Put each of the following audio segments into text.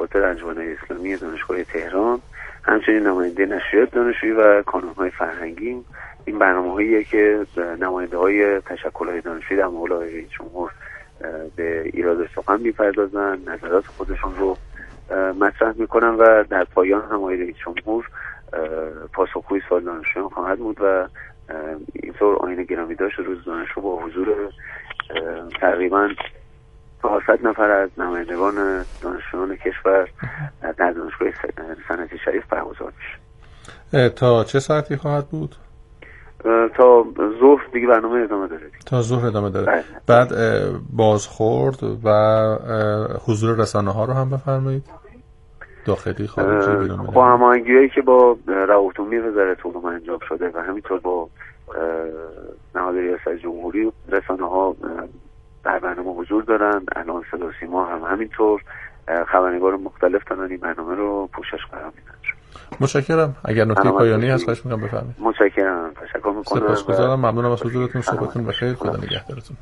دفاتر انجمن اسلامی دانشگاه تهران، همچنین نماینده نشریات دانشجویی و کانون‌های فرهنگی. این برنامه‌هاییه که نماینده‌های تشکل‌های دانشجویی در مقابل آقای رئیس جمهور به ایراد سخن می‌پردازن، نظرات خودشون رو مطرح می‌کنن و در پایان هم آقای رئیس جمهور پاسخگوی سوال دانشجویان خواهد بود و اینطور آیین گرامی داشت روز دانشجو با حضور تقریباً 400 نفر از نمایندگان دانشجویان کشور در دانشگاه صنعتی شریف برگزار میشه. تا چه ساعتی خواهد بود؟ تا ظهر دیگه برنامه ادامه داره. تا ظهر ادامه داره. بعد بازخورد و حضور رسانه‌ها رو هم بفرمایید. داخلی خارجی بیرون با هماهنگی‌هایی که با روابط عمومی وزارت علوم انجام شده و همینطور با نهاد ریاست جمهوری، رسانه‌ها در برنامه حضور دارن. الان صدا و سیما هم همینطور، خبرنگار مختلف دارن این برنامه رو پوشش قرار میدن. متشکرم. اگر نکته پایانی هست خواهش می‌کنم بفرمایید. متشکرم. تشکر می‌کنم. سپاسگزارم. ممنونم از حضورتون. صبحتون بخیر. خدا نگهدارتون.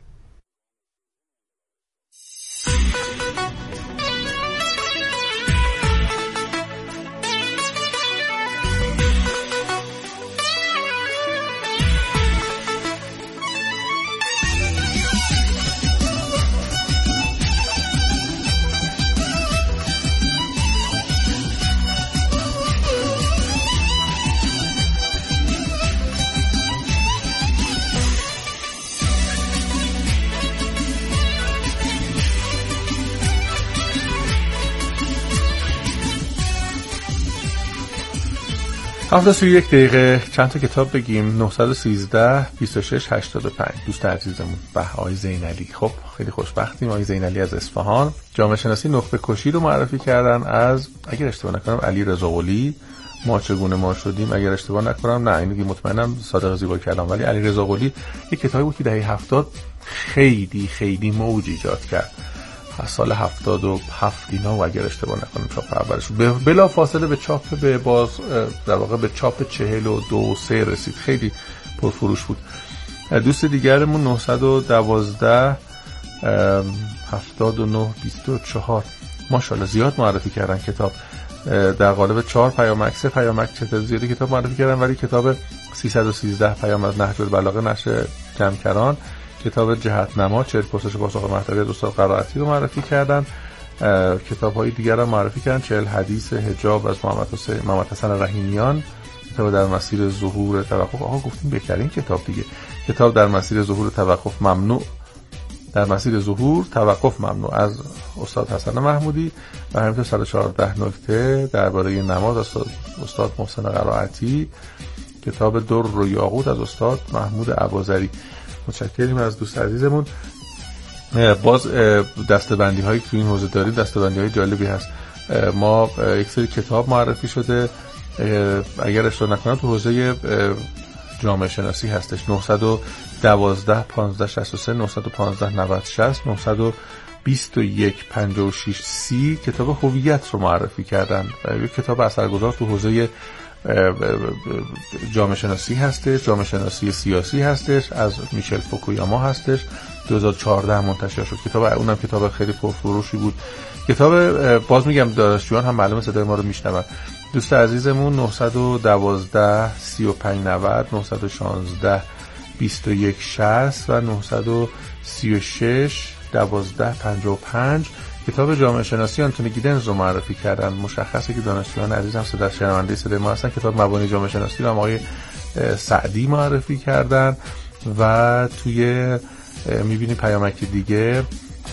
هفته 31 دقیقه چند تا کتاب بگیم. 913 26 85 دوست عزیزمون آقای زینعلی. خب خیلی خوشبختیم. آقای زینعلی از اصفهان جامعه شناسی نخبه کشی رو معرفی کردن از، اگر اشتباه نکنم، علی رضا قلی. ما چگونه ما شدیم، اگر اشتباه نکنم، نه اینو مطمئنم صادق زیبا کلام، ولی علی رضا قلی یک کتابی بود که دهه 70 خیلی موج ایجاد کرد. از سال 77 اینا و اگر اشتباه نکنم چاپ اولش بلا فاصله به چاپ به باز در واقع به چاپ 42-3 رسید. خیلی پرفروش بود. دوست دیگرمون 912 79 24 ماشاءالله زیاد معرفی کردن کتاب. در قالب 4 پیامک 3 پیامک چطور زیادی کتاب معرفی کردن، ولی کتاب 313 پیام از نهج البلاغه نشر جمکران، کتاب جهتنما 40 پرسش پاسخ مهدوی از استاد قرائتی رو معرفی کردن. کتاب‌های دیگر هم معرفی کردن. 40 حدیث حجاب از محمد حسن رحیمیان، کتاب در مسیر ظهور توقف. گفتیم بهترین کتاب دیگه. کتاب در مسیر ظهور توقف ممنوع، در مسیر ظهور توقف ممنوع از استاد حسن محمودی و همینطور 114 نکته درباره نماز از استاد محسن قرائتی. کتاب در و یاقوت از استاد محمود ابوذری. متشکریم از دوست عزیزمون. باز دسته‌بندی هایی تو این حوزه داریم، دسته‌بندی های جالبی هست. ما یک سری کتاب معرفی شده، اگر اشتباه نکنم تو حوزه جامعه شناسی هستش. 912 15 63 915 90 60 921 56 30 کتاب هویت رو معرفی کردن. یک کتاب اثرگذار تو حوزه جامعه شناسی هستش، جامعه شناسی سیاسی هستش، از میشل فوکویاما هستش. 2014 منتشر شد کتاب، اونم کتاب خیلی پرفروشی بود. کتاب باز میگم دانشجویان هم معلومه صدای ما رو میشنون. دوست عزیزمون 912 35 90 916 21 60 و 936 12 55 کتاب جامعه شناسی آنتونی گیدنز رو معرفی کردن. مشخصه که دانشجویان عزیز هم شنونده صدای ما هستن. کتاب مبانی جامعه شناسی رو هم آقای سعدی معرفی کردن و توی میبینی پیامک دیگه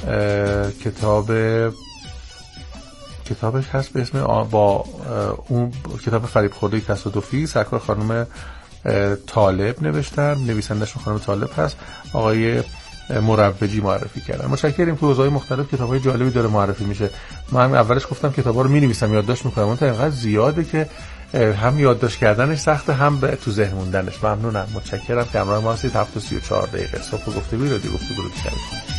کتابش هست به اسم با اون کتاب فریب خورده تصادفی، سرکار خانم طالب نوشتن، نویسنده‌شون خانم طالب هست، آقای مروجی معرفی کردن. متشکریم. تو حوزه‌های مختلف کتاب‌های جالبی داره معرفی میشه. من اولش گفتم کتابا رو می‌نویسم، یادداشت می‌کنم، اون تا اینقدر زیاده که هم یادداشت کردنش سخته، هم تو ذهن موندنش. ممنونم. متشکرم که همراه ما هستید. 7:34 دقیقه صبح گفتگو رو شنیدید.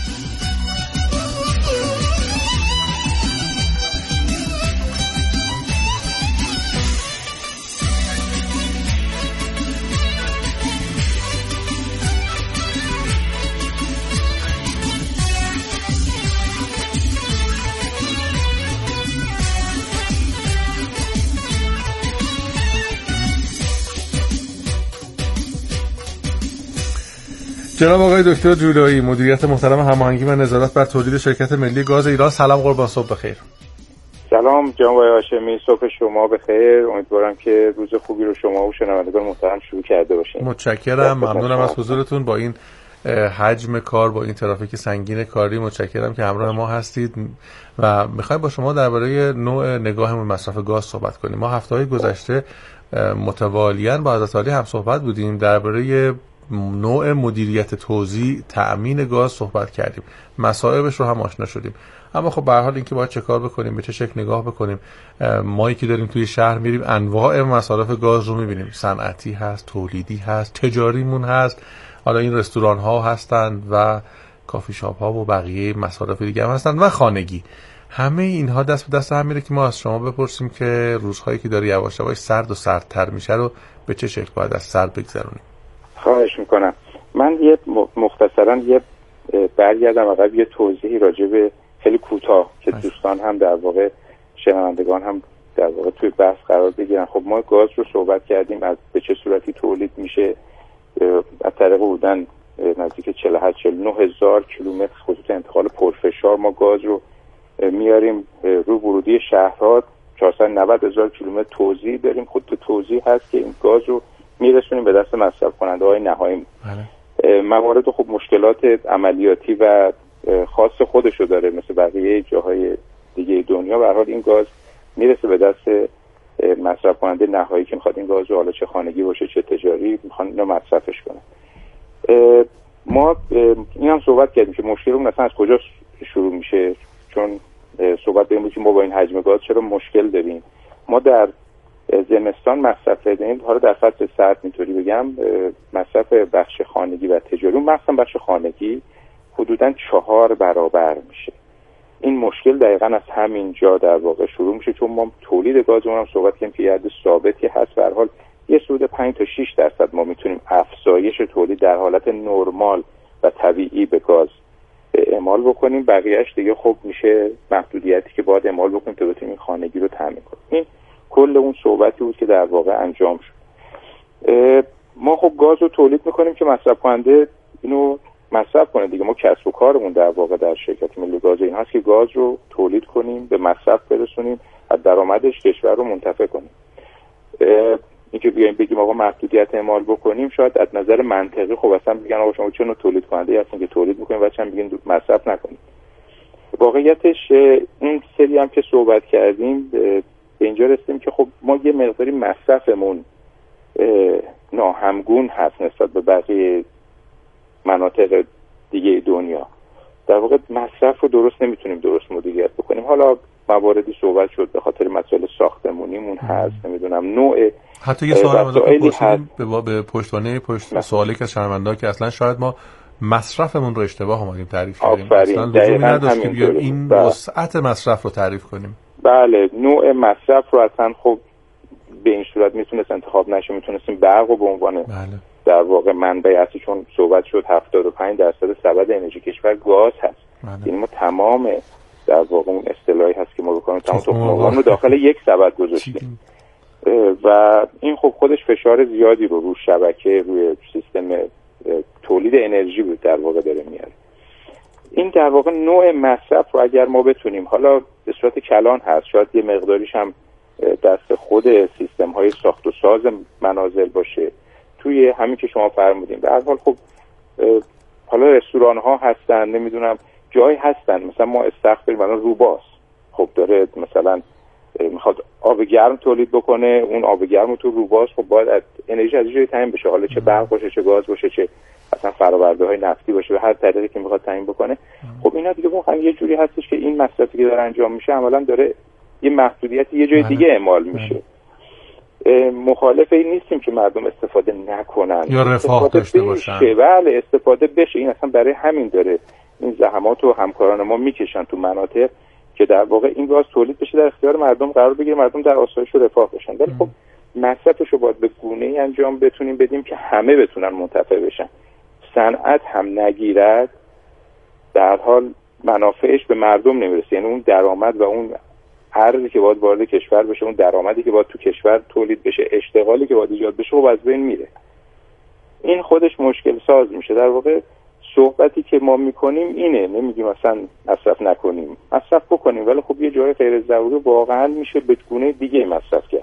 جناب آقای دکتر جولایی، مدیریت محترم هماهنگی و نظارت بر تولید شرکت ملی گاز ایران. سلام، قربان، صبح بخیر. سلام جناب آقای هاشمی، صبح شما بخیر. امیدوارم که روز خوبی رو شما و شنوندگان محترم شروع کرده باشین. متشکرم، ممنونم از حضورتون. با این حجم کار، با این ترافیک سنگین کاری، متشکرم که همراه ما هستید و میخوایم با شما درباره نوع نگاهمون مصرف گاز صحبت کنیم. ما هفته‌های گذشته متوالیاً با حضرت عالی هم صحبت بودیم، درباره نوع مدیریت توزیع تأمین گاز صحبت کردیم، مصائبش رو هم آشنا شدیم. اما خب به هر حال اینکه باید چه کار بکنیم، به چه شکل نگاه بکنیم، مایی که داریم توی شهر میریم انواع مصارف گاز رو میبینیم، صنعتی هست، تولیدی هست، تجاریمون هست، حالا این رستوران ها هستند و کافی شاپ ها و بقیه مصارف دیگه هم هستند و خانگی. همه اینها دست به دست هم میره که ما از شما بپرسیم که روزهایی که داره یواش یواش سرد و سردتر میشه رو به چه شکل باید از سر بگذرونیم. خواهش میکنم. من مختصرا برگردم عقب، یه توضیحی راجع به خیلی کوتاه که دوستان هم در واقع شنوندگان هم در واقع توی بحث قرار بگیرن. خب ما گاز رو صحبت کردیم از به چه صورتی تولید میشه. از طریق بودن نزدیک 48-49 هزار کیلومتر خطوط انتقال پرفشار ما گاز رو میاریم رو ورودی شهرها. 490 هزار کیلومتر توزیع داریم، خطوط توزیع هست که این گاز رو میرسونیم به دست مصرف کننده های نهایی. موارد خب مشکلات عملیاتی و خاص خودشو داره، مثل بقیه جاهای دیگه دنیا. به هر حال این گاز میرسه به دست مصرف کننده نهایی که میخواد این گاز رو، حالا چه خانگی باشه چه تجاری، میخوان اینو مصرفش کنن. ما این هم صحبت کردیم که مشکلمون اصلا از کجا شروع میشه، چون صحبت داریم که ما با این حجم گاز چرا مشکل داریم. ما در زمستان مصرف داریم، حالا در فصل سرد اینطوری بگم مصرف بخش خانگی و تجاری، مثلا بخش خانگی حدوداً 4 برابر میشه. این مشکل دقیقاً از همین جا در واقع شروع میشه، چون ما تولید گازمون هم صحبت کردیم که یه حد ثابتی هست. به هر حال یه حدود 5 تا 6% ما میتونیم افزایش تولید در حالت نرمال و طبیعی به گاز اعمال بکنیم. بقیه‌اش دیگه خب میشه محدودیتی که باید اعمال بکنیم تا بتونیم خانگی رو تامین کنیم. این کل اون صحبتی بود که در واقع انجام شد. ما خب گاز رو تولید میکنیم که مصرف کننده اینو مصرف کنه دیگه. ما کسب و کارمون در واقع در شرکت ملی گاز این هست که گاز رو تولید کنیم، به مصرف برسونیم، از درآمدش کشور رو منتفع کنیم. اینکه بیایم بگیم آقا محدودیت اعمال بکنیم، شاید از نظر منطقی خب اصلا بگن آقا شما چه نوع تولید کننده هستین که تولید میکنین و چند بگین مصرف نکنید. واقعیتش این سری هم که صحبت کردیم به اینجا رسیدیم که خب ما یه مقداری مصرفمون ناهمگون هست نسبت به بقیه مناطق دیگه دنیا. در واقع مصرف رو درست نمیتونیم درست مدیریت بکنیم. حالا مواردی صحبت شد به خاطر مسائل ساختمونیمون هست، نمیدونم نوع حتی یه سوال هست به پشتوانه سوالی که شرمنده که اصلا شاید ما مصرفمون رو اشتباه اومدیم تعریف کردیم. اصلا لزومی نداشت که بیایم این وسعت مصرف رو تعریف کنیم. بله، نوع مصرف رو اصلا خب به این صورت میتونست انتخاب نشه. میتونستیم برق رو به عنوان در واقع منبع اصلی، چون صحبت شد 75% سبد انرژی کشور گاز هست. یعنی ما تمام در واقع اون اصطلاحی هست که ما بکنیم تمام تخم رو داخل یک سبد گذاشتیم و این خب خودش فشار زیادی رو روی شبکه، روی سیستم تولید انرژی بود در واقع داره میاره. این در واقع نوع مصرف رو اگر ما بتونیم، حالا به صورت کلان هست، شاید یه مقداریش هم دست خود سیستم های ساخت و ساز منازل باشه، توی همین که شما فرمودین. به هر حال خب حالا رستوران ها هستن، نمیدونم جایی هستن، مثلا ما استخر بریم الان روباس خب داره مثلا میخواد آب گرم تولید بکنه، اون آب گرم تو روباس خب باید انرژی از جایی تامین بشه، حالا چه برق باشه چه گاز باشه چه اصلا فرآورده های نفتی باشه، به هر طریقی که میخواد تامین بکنه. خب اینا دیگه واقعا یه جوری هستش که این مصرفی که داره انجام میشه عملاً داره یه محدودیتی یه جای دیگه اعمال میشه. مخالف این نیستیم که مردم استفاده نکنن یا رفاه داشته باشن. بله استفاده بشه. این اصلا برای همین داره این زحمات و همکاران ما میکشن تو مناطق که در واقع این گاز تولید بشه، در اختیار مردم قرار بگیره، مردم در آسایش و رفاه باشن. ولی خب مصرفش رو باید به گونه‌ای انجام بتونیم بدیم که همه بتونن منتفع بشن. صنعت هم نگیرد، در حال منافعش به مردم نمیرسه. یعنی اون درآمد و اون ارزی که باید وارد کشور بشه، اون درآمدی که باید تو کشور تولید بشه، اشتغالی که باید ایجاد بشه، خب از بین میره. این خودش مشکل ساز میشه. در واقع صحبتی که ما میکنیم اینه، نمیگیم مثلا مصرف نکنیم، مصرف بکنیم، ولی خب یه جای غیر ضروری واقعا میشه به گونه دیگه مصرف کرد.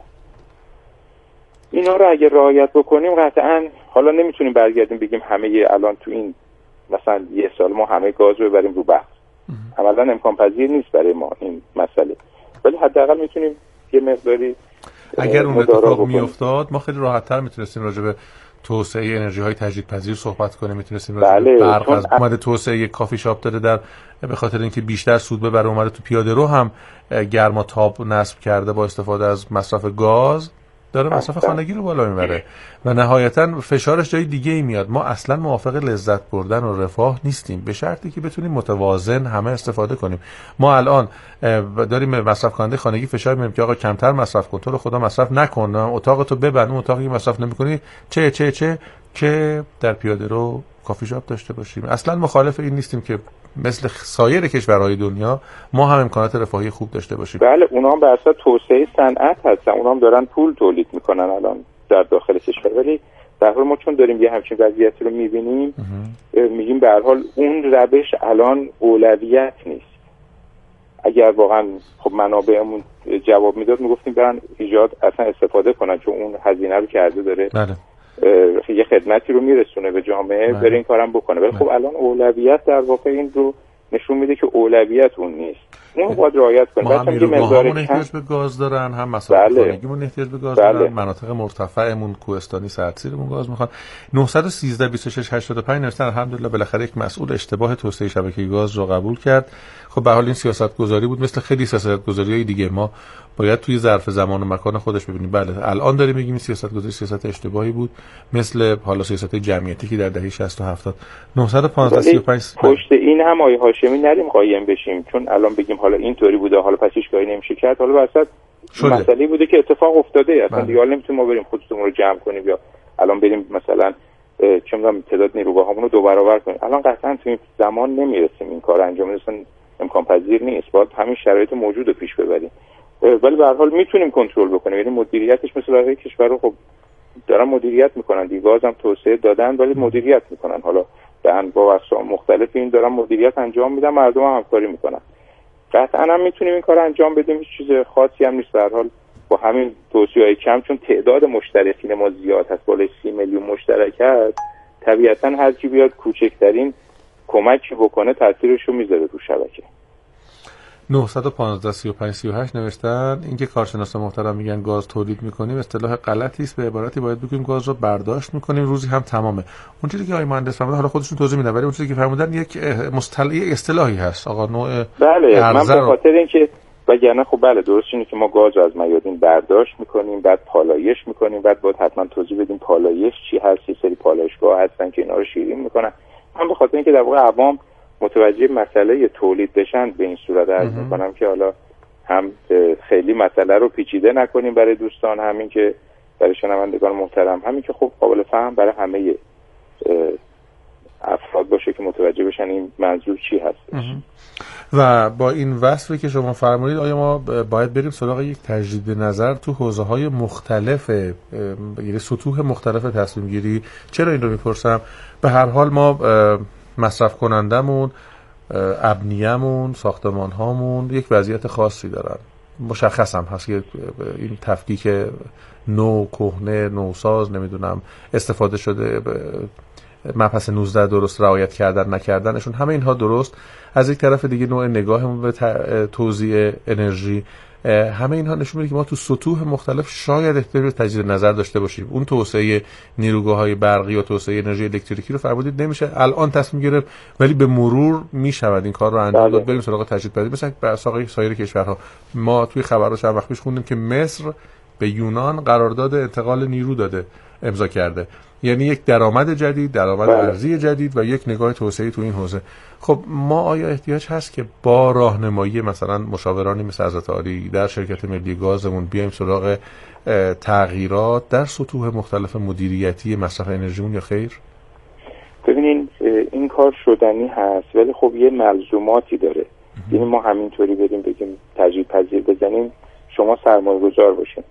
اینا رو اگه رعایت بکنیم قطعا، حالا نمیتونیم برگردیم بگیم همه الان تو این مثلا یه سال ما همه گاز رو ببریم رو بحث، عملا امکان پذیر نیست برای ما این مسئله، ولی حداقل میتونیم یه مقداری اگر اون اتفاق میافتاد ما خیلی راحت‌تر میتونستیم راجع به توسعه انرژی‌های تجدیدپذیر صحبت کنیم، میتونستیم راجع به برق از اومده توسعه یک کافی شاپ داره در به خاطر اینکه بیشتر سود ببره اومده تو پیاده رو هم گرما تاب نصب کرده با استفاده از مصرف گاز داره مصرف خانگی رو بالا میبره و نهایتا فشارش جای دیگه ای میاد. ما اصلا موافق لذت بردن و رفاه نیستیم به شرطی که بتونیم متوازن همه استفاده کنیم. ما الان داریم مصرف کننده خانگی فشار میاریم که آقا کمتر مصرف کن، تو رو خدا مصرف نکن، اتاقتو ببند، اون اتاقی که مصرف نمیکنی چه که در پیاده رو کافی شاپ داشته باشیم. اصلا مخالف این نیستیم که مثل سایر کشورهای دنیا ما هم امکانات رفاهی خوب داشته باشیم. بله، اونا هم به اساس توسعه صنعت هستن، اونا هم دارن پول تولید میکنن الان در داخل کشور، ولی در حال ما چون داریم یه همچین وضعیتی رو میبینیم میگیم به هر حال اون روش الان اولویت نیست. اگر واقعا خب منابعمون جواب میداد میگفتیم برن ایجاد اصلا استفاده کنن، چون اون هزینه رو کرده داره. بله. یه خدمتی رو میرسونه به جامعه، بره این کارم بکنه، ولی خب الان اولویت در واقع این رو نشون میده که اولویت اون نیست. اون باید رعایت کنیم. ما هم نیروگاهامون احتیاج به گاز دارن، هم مصرف خانگیمون احتیاج به گاز دارن، مناطق مرتفعمون کوهستانی سردسیرمون گاز میخوان. 913 26 85 نوشتن الحمدلله بالاخره یک مسئول اشتباه توسعه شبکه گاز رو قبول کرد. خب به حال این سیاست گذاری بود، مثل خیلی سیاست گذاری‌های دیگه ما باید توی ظرف زمان و مکان خودش ببینیم. بله الان داریم میگیم سیاست گذاری سیاست اشتباهی بود، مثل حالا سیاست جمعیتی که در دهه 60 و 70. 915 35 پشت این هم آقای هاشمی نریم قایم بشیم، چون الان بگیم حالا اینطوری بوده حالا پس هیچ کاری نمیشه کرد، حالا واسه مسئله بوده که اتفاق افتاده، اصلا دیگه حالا نمیتونیم ما بریم خودمون رو جمع کنیم یا الان بریم مثلا چه می‌دونم تعداد نیروگاهامون رو 2 برابر کنیم. الان قطعا تو این زمان نمیرسیم این کار انجام بدیم، امکان پذیر نیست، باید همین شرایط موجود رو پیش ببریم، ولی به هر حال میتونیم کنترل بکنیم. یعنی مدیریتش مثل بقیه کشورها خب دارن مدیریت میکنن، دیگه گازم توسعه دادن ولی مدیریت میکنن، حالا به انواع و اقسام مختلف این دارن مدیریت انجام میدن، مردم هم همکاری میکنن. قطعا هم میتونیم این کار انجام بدیم، هیچ چیز خاصی هم نیست. به هر حال با همین توسعه کم، چون تعداد مشترکین ما زیاد هست، بالای 30 میلیون مشترک هست، طبیعتا هر کی بیاد کوچکترین کمکی بکنه تاثیرش رو میذاره رو شبکه. 915 35 38 نوشتن اینکه کارشناسان محترم میگن گاز تولید میکنیم اصطلاح غلطی است، به عبارتی باید بگیم گاز رو برداشت میکنیم، روزی هم تمامه. اون چیزی که آقای مهندس فرمودن حالا خودشون توضیح میدن، ولی اون چیزی که فرمودن یک اصطلاحی هست آقا، نوع بله من به خاطر اینکه وگرنه خب بله درست اینه که ما گاز رو از میادین برداشت میکنیم، بعد پالایش میکنیم، بعد باید حتما توضیح بدیم پالایش چی هست، یه سری پالایشگاه هستن که اینا رو شیرین میکنن. من به خاطر اینکه در واقع عوام متوجه مسئله تولید بشن به این صورت عرض میکنم که حالا هم خیلی مسئله رو پیچیده نکنیم برای دوستان، همین که برای شنوندگان محترم، همین که خب قابل فهم برای همه افراد باشه که متوجه بشن این منظور چی هست. و با این وصفی که شما فرمودید آیا ما باید بریم سراغ یک تجدید نظر تو حوزه‌های مختلف، یعنی سطوح مختلف تصمیم گیری؟ چرا این رو میپرسم؟ به هر حال ما مصرف کنندمون، ابنیه‌مون، ساختمان‌هامون یک وضعیت خاصی دارن، مشخص هم هست که این تفکیک نو کهنه نوساز نمیدونم استفاده شده مبحث 19 درست رعایت کردن نکردنشون، همه اینها درست. از یک طرف دیگه نوع نگاهمون به توزیع انرژی، همه اینها نشون میده که ما تو سطوح مختلف شاید احتیاج به تجدید نظر داشته باشیم. اون توسعه نیروگاه‌های برقی یا توسعه انرژی الکتریکی رو فرمودید نمیشه الان تصمیم گرفت، ولی به مرور میشود این کار رو انجام داد. بریم سراغ تجدیدپذیر. مثلا بر سایر کشورها ما توی خبرها چند وقت پیش خوندیم که مصر به یونان قرارداد انتقال نیرو داده، امضا کرده، یعنی یک درآمد جدید، درآمد ارزی جدید و یک نگاه توسعه‌ای تو این حوزه. خب ما آیا احتیاج هست که با راهنمایی مثلا مشاورانی مثل حضرت عالی در شرکت ملی گازمون بیایم سراغ تغییرات در سطوح مختلف مدیریتی مصرف انرژیمون یا خیر؟ ببینین این کار شدنی هست، ولی خب یه ملزوماتی داره. یعنی ما همینطوری بریم بگیم تجدیدپذیر بزنیم شما سرمایه‌گذار باشین،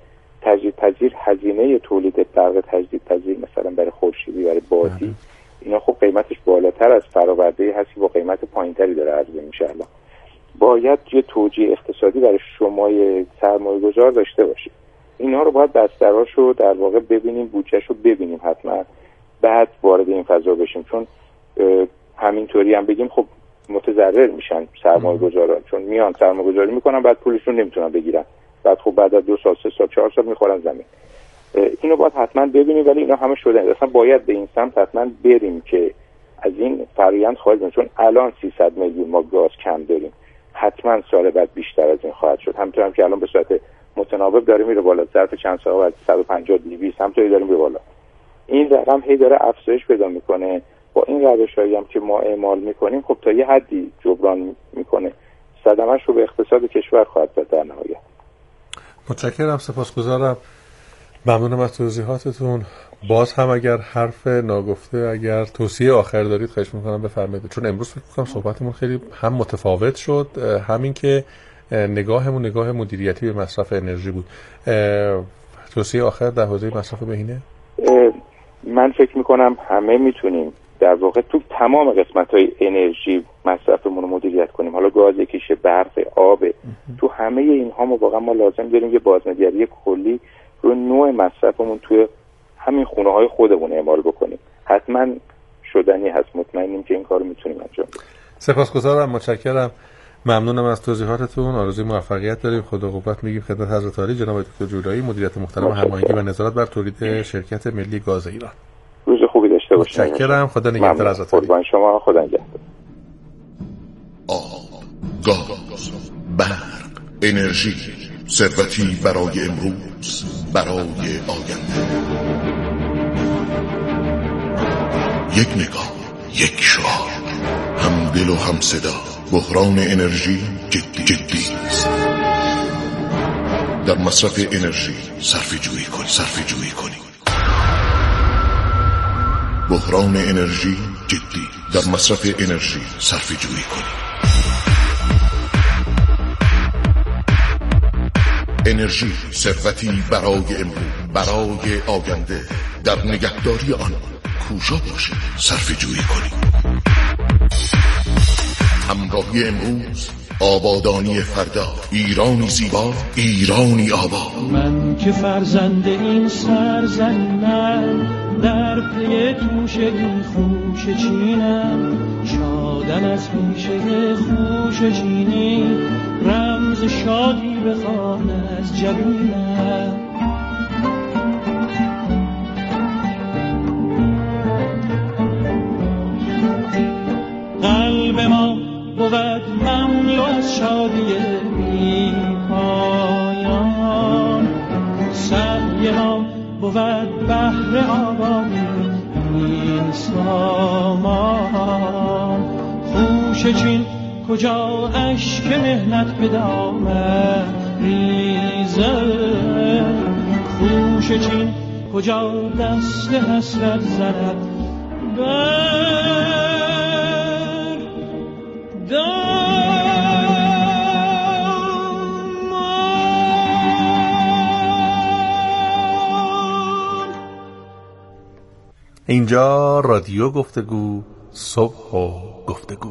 تجدیدپذیر هزینه تولید برق تجدیدپذیر مثلا برای خورشیدی برای بادی اینا خب قیمتش بالاتر از فرآورده هست که با قیمت پایینتری داره عرضه میشه. الان باید یه توجیه اقتصادی برای شمای سرمایه‌گذار داشته باشید. اینا رو باید بستراشو در واقع ببینیم، بودجهشو ببینیم حتما، بعد وارد این فضا بشیم. چون همینطوری هم بگیم خب متضرر میشن سرمایه‌گذارا، چون میان سرمایه‌گذاری میکنن بعد پولشون نمیتونن بگیرن، بعد خب بعد از 2 سال 3 سال 4 سال میخورن زمین. اینو باید حتما ببینیم، ولی اینا همه شده. اصلا باید به این سمت حتما بریم که از این فرآیند خارج بشیم. چون الان 300 میلیون ما گاز کم داریم، حتما سال بعد بیشتر از این خواهد شد. همونطور هم که الان به صورت متناوب داره میره بالا، ظرف چند سال بعد 150 200 همونطوری داره میره بالا. این رقم هی داره افزایش پیدا میکنه. با این روشایی هم که ما اعمال میکنیم خب تا یه حدی جبران میکنه، صدمه‌اش رو به اقتصاد کشور خواهد داد در نهایت. متشکرم، سپاسگزارم، ممنونم از توضیحاتتون. باز هم اگر حرف ناگفته، اگر توصیه آخر دارید خواهش میکنم بفرمایید، چون امروز فکر میکنم صحبتمون خیلی هم متفاوت شد، همین که نگاهمون نگاه مدیریتی به مصرف انرژی بود. توصیه آخر در حوزه مصرف بهینه؟ من فکر میکنم همه میتونیم در واقع تو تمام قسمت‌های انرژی مصرفمون رو مدیریت کنیم. حالا گاز یکیشه، برق، آب، تو همه اینها واقعا ما لازم داریم یه بازنگری کلی رو نوع مصرفمون توی همین خونه‌های خودمون اعمال بکنیم. حتما شدنی هست، مطمئنیم که این کارو میتونیم انجام بدیم. سپاسگزارم، متشکرم، ممنونم از توضیحاتتون. آرزوی موفقیت داریم. خدا قوت میگیم خدمت حضرت عالی جناب دکتر جولایی، مدیریت محترم هماهنگی و نظارت بر تولید شرکت ملی گاز ایران. روز خوبی داشته باشید. متشکرم، خدا نگهدار حضرت عالی. قربان شما، خدا نگهدار. گاز، برق، انرژی، ثروتی برای امروز، برای آینده. یک نگاه، یک شعار، هم دل و هم صدا. بحران انرژی جدی است. در مصرف انرژی صرفه جویی کنید. بحران انرژی جدی. در مصرف انرژی صرفه جویی کنید. انرژی ثروتی برای امروز، برای آینده. در نگهداری آن کوشا باشید، صرفه جویی کنید. همراهی امروز، آبادانی فردا. ایرانی زیبا، ایرانی آباد. من که فرزند این سرزمینم، در پی توش این خوش چینم. شادم از پیشه خوش چینی، رمز شادی بخوان از جبینم. قلب ما بود مملو از شادی بی پایان، سعی ما بود بحر آبادی این سامان. خوش چین کجا اشک مهنت به دامن ریزه، خوش چین کجا دست حسرت زند بر اینجا رادیو گفتگو، صبح و گفتگو.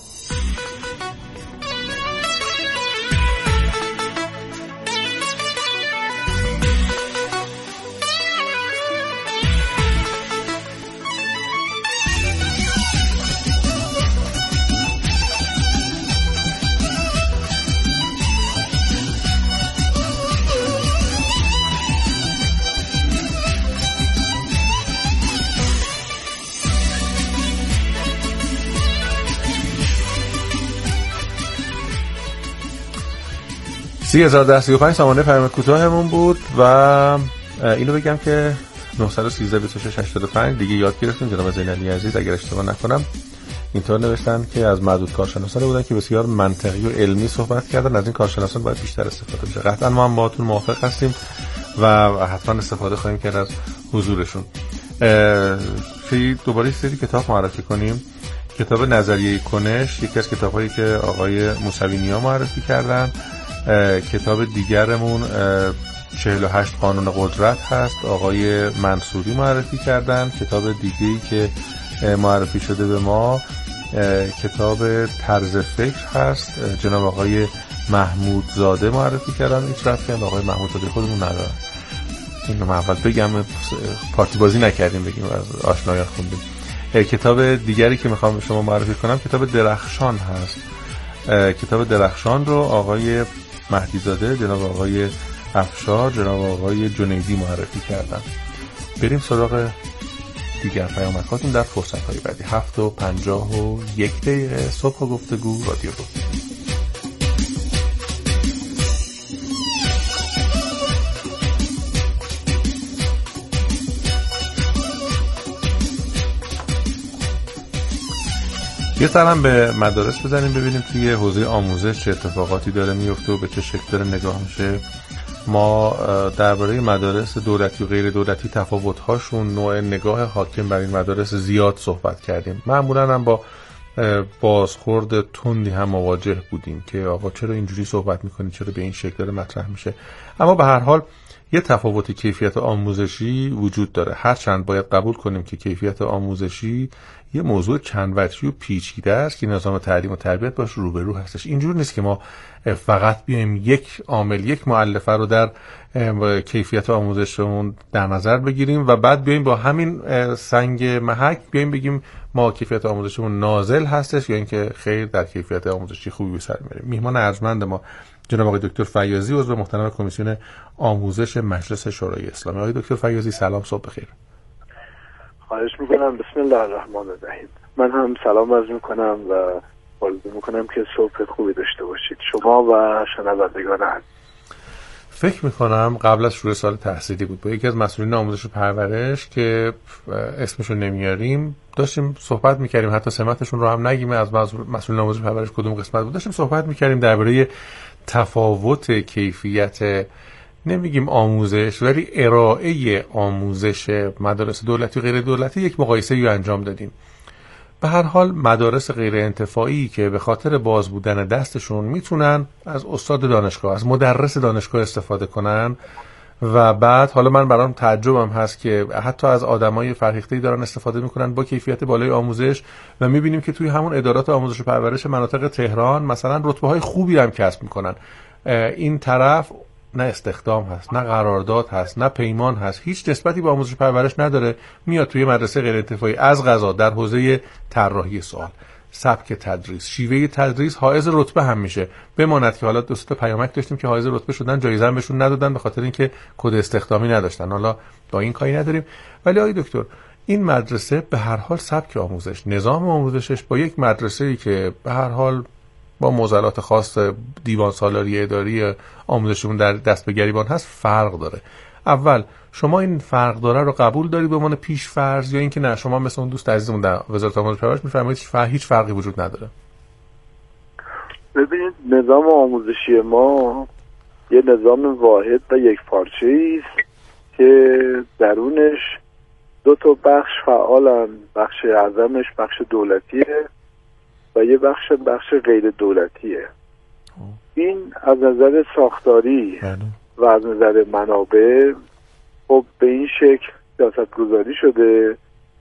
سامانه پیام کوتاهمون بود و اینو بگم که 913 26 85 دیگه یاد گرفتیم. جناب زینعلی عزیز اگر اشتباه نکنم اینطور نوشتن که از معدود کارشناسان بودن که بسیار منطقی و علمی صحبت کردن، از این کارشناسان باید بیشتر استفاده بشه. قطعا ما هم باهاتون موافق هستیم و حتما استفاده خواهیم کرد از حضورشون. دوباره سری کتاب معرفی کنیم. کتاب نظریه کنش، یکی از کتاب‌هایی که آقای موسوی نیا معرفی کردن. کتاب دیگرمون 48 قانون قدرت هست، آقای منصوری معرفی کردن. کتاب دیگه‌ای که معرفی شده به ما کتاب طرز فکر هست، جناب آقای محمود زاده معرفی کردن. هیچ رفتی هم آقای محمود زاده خودمون ندارن. اینو من اول بگم، پارتی بازی نکردیم، بگیم از آشنایان خوندیم. کتاب دیگری که میخوام به شما معرفی کنم کتاب درخشان هست. کتاب درخشان رو آقای مهدی زاده، جناب آقای افشار، جناب آقای جنیدی معرفی کردن. بریم سراغ دیگر پیامکاتون در فرصت‌های بعدی. 7:51 صبح گفتگو رادیو رو. یه سلام به مدارس بزنیم ببینیم توی حوزه آموزش چه اتفاقاتی داره میفته و به چه شکل داره نگاه میشه. ما درباره مدارس دولتی و غیر دولتی، تفاوت‌هاشون، نوع نگاه حاکم بر این مدارس زیاد صحبت کردیم. معمولاً هم با بازخورد تندی هم مواجه بودیم که آقا چرا اینجوری صحبت میکنی، چرا به این شکل داره مطرح میشه. اما به هر حال یه تفاوت کیفیت آموزشی وجود داره، هرچند باید قبول کنیم که کیفیت آموزشی یه موضوع چند وجهی و پیچیده است که نظام تعلیم و تربیت باش روبرو هستش. اینجور نیست که ما فقط بیایم یک عامل، یک مؤلفه رو در کیفیت آموزشمون در نظر بگیریم و بعد بیایم با همین سنگ محک بیایم بگیم ما کیفیت آموزشمون نازل هستش یا اینکه خیر در کیفیت آموزشی خوبی به سر میبریم. میهمان ارجمند ما جناب آقای دکتر فیاضی، عضو محترم کمیسیون آموزش مجلس شورای اسلامی. آقای دکتر فیاضی سلام، صبح بخیر. خواهش میکنم. بسم الله الرحمن الرحیم. من هم سلام عرض میکنم و آرزو میکنم که صبح خوبی داشته باشید شما و شنوندگان عزیز. فکر میکنم قبل از شروع سال تحصیلی بود با یکی از مسئولین آموزش و پرورش که اسمشو نمیاریم داشتیم صحبت میکردیم، حتی سمتشون رو هم نگیم، از مسئولین آموزش و پرورش کدوم قسمت بود، داشتیم صحبت میکردیم درباره تفاوت کیفیت، نمیگیم آموزش ولی ارائه آموزش مدارس دولتی و غیر دولتی. یک مقایسه‌ای رو انجام دادیم. به هر حال مدارس غیر انتفاعی که به خاطر باز بودن دستشون میتونن از استاد دانشگاه، از مدرس دانشگاه استفاده کنن و بعد حالا من برام تعجبم هست که حتی از آدمای فرهیخته‌ای دارن استفاده میکنن با کیفیت بالای آموزش و میبینیم که توی همون ادارات آموزش و پرورش مناطق تهران مثلا رتبه‌های خوبی هم کسب میکنن. این طرف نه استخدام هست، نه قرارداد هست، نه پیمان هست، هیچ نسبتی به آموزش پرورش نداره. میاد توی مدرسه غیر انتفاعی از قضا در حوزه طراحی سوال، سبک تدریس، شیوه تدریس حائز رتبه هم میشه. بماند که حالا دوست پیامک داشتیم که حائز رتبه شدن، جایزه هم بهشون ندادن به خاطر اینکه کد استخدامی نداشتن. حالا با این کاری نداریم، ولی آقای دکتر این مدرسه به هر حال سبک آموزش، نظام آموزشش با یک مدرسه‌ای که به هر حال با معضلات خاص دیوان سالاری اداری آموزشمون در دست به گریبان هست فرق داره. اول شما این فرق داره رو قبول داری به عنوان پیش فرض یا اینکه نه شما مثل اون دوست عزیزمون در وزارت آموزش و پرورش میفرمایید هیچ فرقی وجود نداره؟ ببینید، نظام آموزشی ما یه نظام واحد و یک پارچه‌ای است که درونش دو تا بخش فعالن. بخش اعظمش بخش دولتیه و یه بخش غیر دولتیه. این از نظر ساختاری و از نظر منابع خب به این شکل سیاست گذاری شده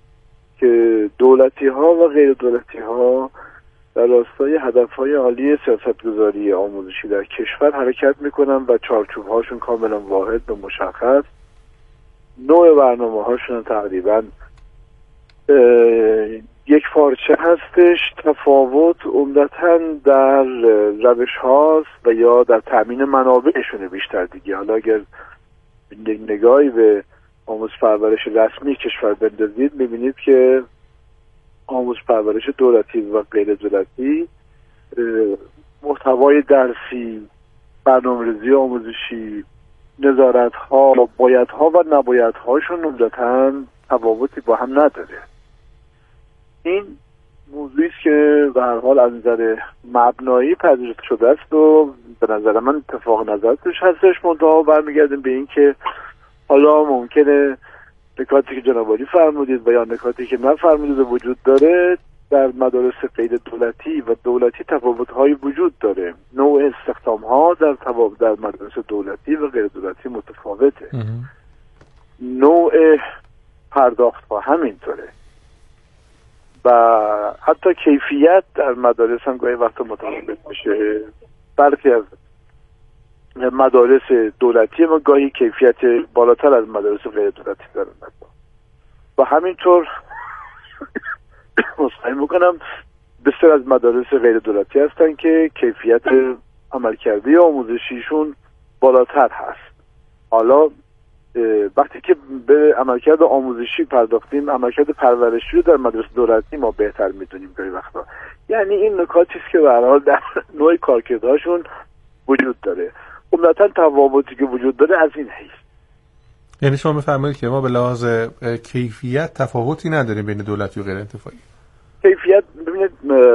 که دولتی ها و غیر دولتی ها در راستای هدف های عالی سیاست گذاری آموزشی در کشور حرکت میکنن و چارچوب هاشون کاملا واحد و مشخص. نوع برنامه هاشون تقریبا یک پارچه هستش. تفاوت عمدتاً در روش هاست و یا در تامین منابعشونه بیشتر دیگه. حالا اگر نگاهی به آموزش پرورش رسمی کشور بندازید میبینید که آموزش پرورش دولتی و غیر دولتی محتوای درسی، برنامه‌ریزی آموزشی، نظارت ها، باید ها و نباید هاشون عمدتاً تفاوتی با هم نداره. این موضوعی است که به هر حال از نظر مبنایی پذیرفته شده است و به نظر من اتفاق نظر توش هستش. منتها برمیگردیم به این که حالا ممکنه نکاتی که جناب عالی فرمودید و یا نکاتی که نفرمودید وجود داره. در مدارس غیر دولتی و دولتی تفاوت‌هایی وجود داره. نوع استخدام‌ها در مدارس دولتی و غیر دولتی متفاوته. نوع پرداخت‌ها همینطوره و حتی کیفیت در مدارس هم گاهی وقتا متفاوت میشه. برخی از مدارس دولتی ما گاهی کیفیت بالاتر از مدارس غیر دولتی دارن و همینطور مصاحبه میکنم بسیار از مدارس غیر دولتی هستن که کیفیت عملکردی آموزشیشون بالاتر هست. حالا وقتی که به عملکرد آموزشی پرداختیم، عملکرد پرورشی رو در مدارس دولتی ما بهتر میدونیم گاهی وقتا. یعنی این نکاتی است که به هر حال در نوع کارکردهاشون وجود داره. عمدتاً تفاوتی که وجود داره از این حیث. یعنی شما بفرمایید که ما به لحاظ کیفیت تفاوتی نداریم بین دولتی و غیر انتفاعی. کیفیت ببینید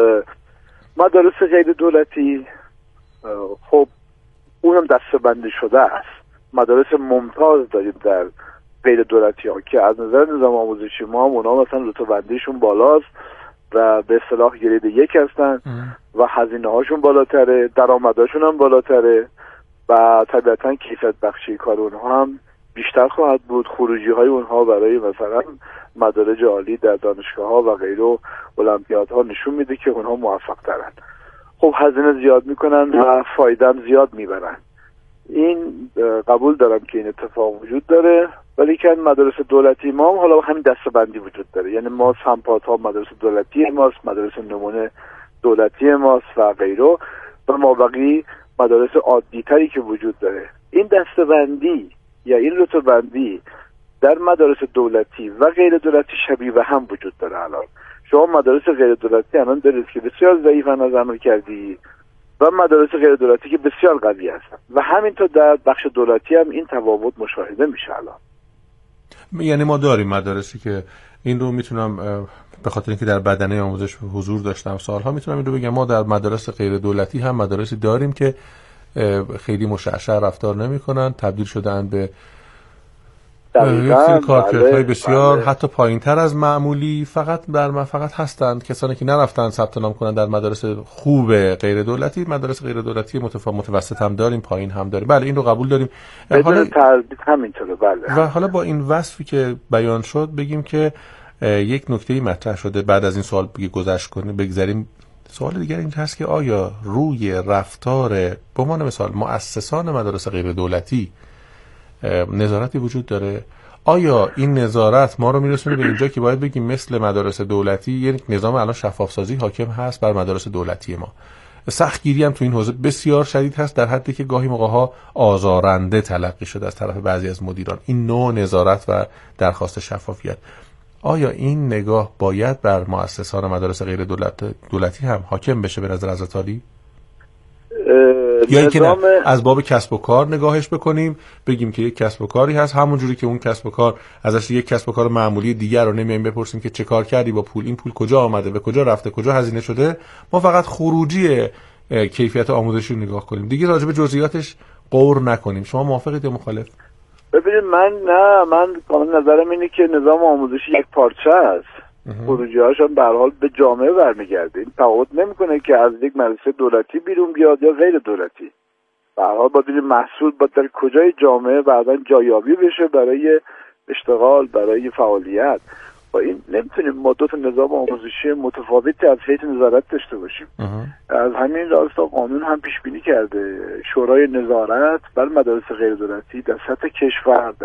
مدارس غیر دولتی خب اونم دسته‌بندی شده است. مدارس ممتاز داریم در غیر دولتی ها که از نظر نظام آموزشی ما اونا مثلا رتبه‌بندیشون بالاست و به اصطلاح گرید 1 هستن و هزینه هاشون بالاتره، درآمدهاشون هم بالاتره و طبیعتا کیفیت بخشی کار اونها هم بیشتر خواهد بود. خروجی های اونها برای مثلا مدارج عالی در دانشگاه ها و غیره المپیادها نشون میده که اونها موفق ترن. خب هزینه زیاد میکنن و فایده هم زیاد میبرن. این قبول دارم که این اتفاق وجود داره، ولی که مدارس دولتی ما حالا همین دسته‌بندی وجود داره. یعنی ما سمپات‌ها مدارس دولتی ماست، مدارس نمونه دولتی ماست و غیره و مابقی مدارس عادی تری که وجود داره. این دسته‌بندی یا این رتبه‌بندی در مدارس دولتی و غیر دولتی شبیه به هم وجود داره. الان شما مدارس غیر دولتی الان دارید که بسیار ضعیفن از عمل کردی و مدارس غیر دولتی که بسیار قوی هستن و همینطور در بخش دولتی هم این تفاوت مشاهده میشه الان. یعنی ما داریم مدارسی که این رو میتونم به خاطر اینکه در بدنه آموزش حضور داشتم سالها میتونم این رو بگم، ما در مدارس غیر دولتی هم مدارسی داریم که خیلی مشعشع رفتار نمیکنن، تبدیل شدن به یک کارکردهای بسیار حتی پایینتر از معمولی. فقط هستند کسانی که نرفتن ثبت نام کنن در مدارس خوب غیر دولتی. مدارس غیر دولتی متوسط هم داریم، پایین هم داریم. بله این رو قبول داریم. حالا همینطوره. بله. و حالا با این وصفی که بیان شد بگیم که یک نکته‌ای مطرح شده بعد از این سوال گذشت کنیم بگذاریم. سوال دیگر این هست که آیا روی رفتار به عنوان مثال مؤسسان مدارس غیر دولتی نظارتی وجود داره؟ آیا این نظارت ما رو میرسونه به اینجا که باید بگیم مثل مدارس دولتی یک نظام الان شفاف سازی حاکم هست بر مدارس دولتی ما؟ سختگیری هم تو این حوزه بسیار شدید هست، در حدی که گاهی موقع‌ها آزارنده تلقی شده از طرف بعضی از مدیران این نوع نظارت و درخواست شفافیت. آیا این نگاه باید بر مؤسسان مدارس غیر دولتی هم حاکم بشه به نظر حضرت عالی؟ یا اینکه نه از باب کسب و کار نگاهش بکنیم، بگیم که یک کسب و کاری هست، همون جوری که اون کسب و کار ازش یک کسب و کار معمولی دیگر رو نمیایم بپرسیم که چه کار کردی با پول، این پول کجا آمده، به کجا رفته، کجا هزینه شده، ما فقط خروجی کیفیت آموزشی رو نگاه کنیم، دیگه راجع به جزئیاتش غور نکنیم. شما موافقید یا مخالف؟ ببینید من کاملا نظرم اینه که نظام آموزشی یک پارچه است. خروجی‌هاش هم به هر حال به جامعه برمیگرده. این تفاوت نمی‌کنه که از یک مدرسه دولتی بیرون بیاد یا غیر دولتی. به هر حال باید محصول باید در کجای جامعه بعداً جایابی بشه برای اشتغال، برای فعالیت. و این نمیتونیم ما دو تا نظام آموزشی متفاوتی از حیث نظارت داشته باشیم. از همین راستا قانون هم پیش بینی کرده شورای نظارت بر مدارس غیر دولتی در سطح کشور